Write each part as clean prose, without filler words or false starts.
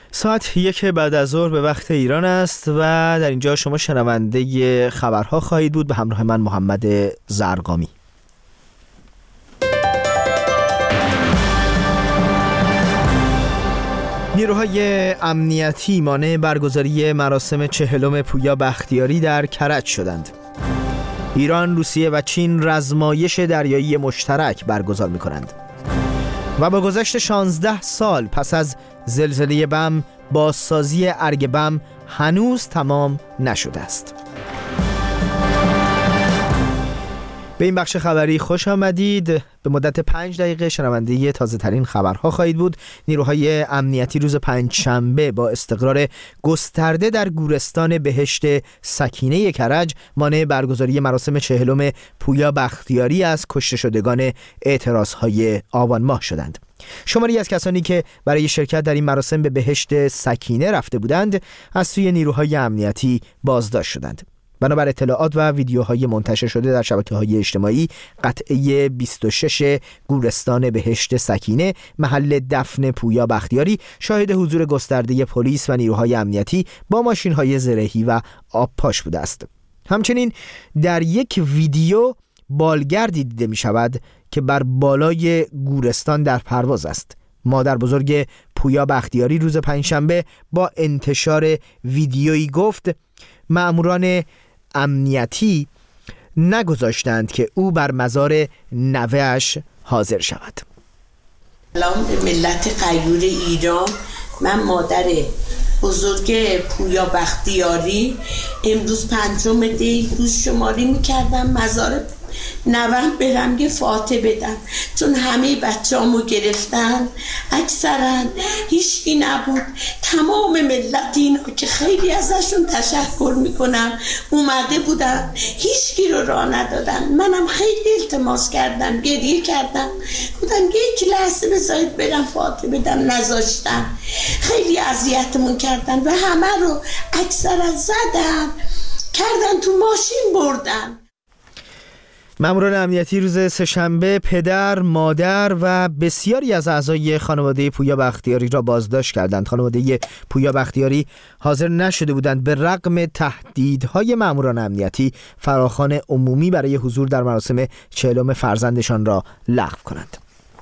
ساعت 1 بعد از ظهر به وقت ایران است و در اینجا شما شنونده خبرها خواهید بود به همراه من محمد زرقامی. نیروهای امنیتی مانع برگزاری مراسم 40 پویا بختیاری در کرج شدند. ایران، روسیه و چین رزمایش دریایی مشترک برگزار می‌کنند. و با گذشت 16 سال پس از زلزله بم، بازسازی ارگ بم هنوز تمام نشده است. به این بخش خبری خوش آمدید. به مدت 5 دقیقه شنونده تازه ترین خبرها خواهید بود. نیروهای امنیتی روز پنجشنبه با استقرار گسترده در گورستان بهشت سکینه کرج مانع برگزاری مراسم 40 پویا بختیاری از کشته شدگان اعتراضهای آبان ماه شدند. شماری از کسانی که برای شرکت در این مراسم به بهشت سکینه رفته بودند از سوی نیروهای امنیتی بازداشت شدند. بنابر اطلاعات و ویدیوهای منتشر شده در شبکه‌های اجتماعی، قطعه 26 گورستان بهشت سکینه محل دفن پویا بختیاری شاهد حضور گسترده پلیس و نیروهای امنیتی با ماشین‌های زرهی و آبپاش بوده است. همچنین در یک ویدیو بالگردی دیده می‌شود که بر بالای گورستان در پرواز است. مادر بزرگ پویا بختیاری روز پنجشنبه با انتشار ویدیویی گفت مأموران امنیتی نگذاشتند که او بر مزار نوه‌اش حاضر شود. سلام به ملت غیور ایران. من مادر بزرگ پویا بختیاری امروز 5 دی روز شماری میکردم مزار نوه‌م برم یه فاتحه بدم، چون همه بچه‌امو گرفتن. اکثرا هیچکی نبود. تمام ملت اینا که خیلی ازشون تشکر میکنم اومده بودن، هیچکی رو راه ندادن. منم خیلی التماس کردم، گریه کردم، بودم یک لحظه بذارید برم فاتحه بدم، نذاشتن. خیلی اذیتمون کردن و همه رو اکثرا زدن، کردن تو ماشین بردن. مأموران امنیتی روز سه‌شنبه پدر، مادر و بسیاری از اعضای خانواده پویا بختیاری را بازداشت کردند. خانواده پویا بختیاری حاضر نشده بودند به رغم تهدیدهای مأموران امنیتی فراخوان عمومی برای حضور در مراسم 40 فرزندشان را لغو کنند.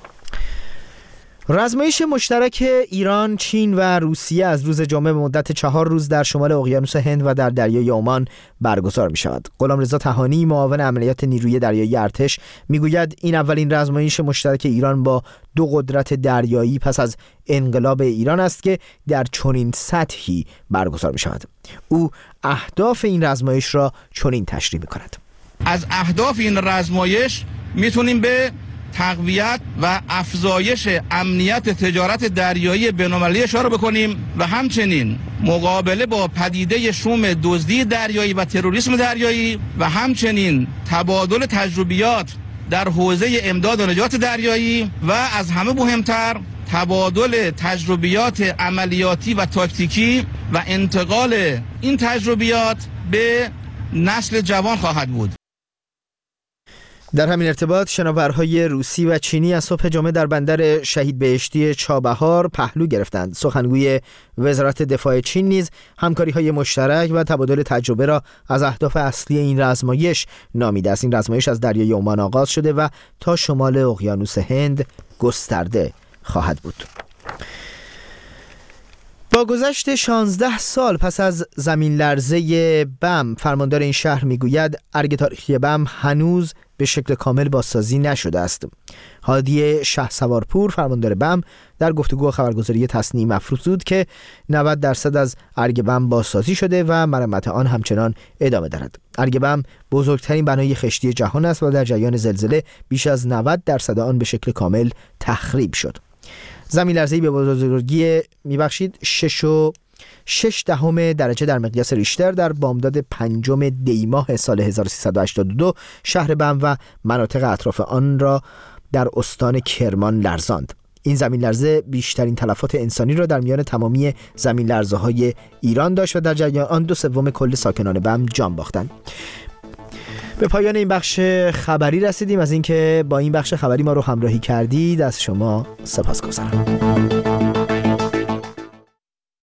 رزمایش مشترک ایران، چین و روسیه از روز جمعه به مدت 4 روز در شمال اقیانوس هند و در دریای عمان برگزار می شود. غلامرضا تهانی، معاون عملیات نیروی دریایی ارتش، میگوید این اولین رزمایش مشترک ایران با 2 قدرت دریایی پس از انقلاب ایران است که در چنین سطحی برگزار می شود. او اهداف این رزمایش را چنین تشریح می کند. از اهداف این رزمایش میتونیم به تقویت و افزایش امنیت تجارت دریایی بین‌المللی اشاره بکنیم و همچنین مقابله با پدیده شوم دزدی دریایی و تروریسم دریایی و همچنین تبادل تجربیات در حوزه امداد و نجات دریایی و از همه مهمتر تبادل تجربیات عملیاتی و تاکتیکی و انتقال این تجربیات به نسل جوان خواهد بود. در همین ارتباط شناورهای روسی و چینی از صبح جمعه در بندر شهید بهشتی چابهار پهلو گرفتند. سخنگوی وزارت دفاع چین نیز همکاری‌های مشترک و تبادل تجربه را از اهداف اصلی این رزمایش نامیده است. این رزمایش از دریای عمان آغاز شده و تا شمال اقیانوس هند گسترده خواهد بود. با گذشت 16 سال پس از زمین لرزه بم، فرماندار این شهر میگوید ارگ تاریخی بم هنوز به شکل کامل بازسازی نشده است. هادی شهسوارپور، فرماندار بم، در گفتگو خبرگزاری تصنیم افروزود که 90% از ارگ بم بازسازی شده و مرمت آن همچنان ادامه دارد. ارگ بم بزرگترین بنای خشتی جهان است و در جریان زلزله بیش از 90% آن به شکل کامل تخریب شد. زمین لرزه‌ای به بزرگی 6.6 درجه در مقیاس ریشتر در بامداد 5 دی ماه سال 1382 شهر بم و مناطق اطراف آن را در استان کرمان لرزاند. این زمین لرزه بیشترین تلفات انسانی را در میان تمامی زمین لرزه‌های ایران داشت و در جریان آن 2/3 کل ساکنان بم جان باختند. به پایان این بخش خبری رسیدیم. از اینکه با این بخش خبری ما رو همراهی کردید از شما سپاسگزارم.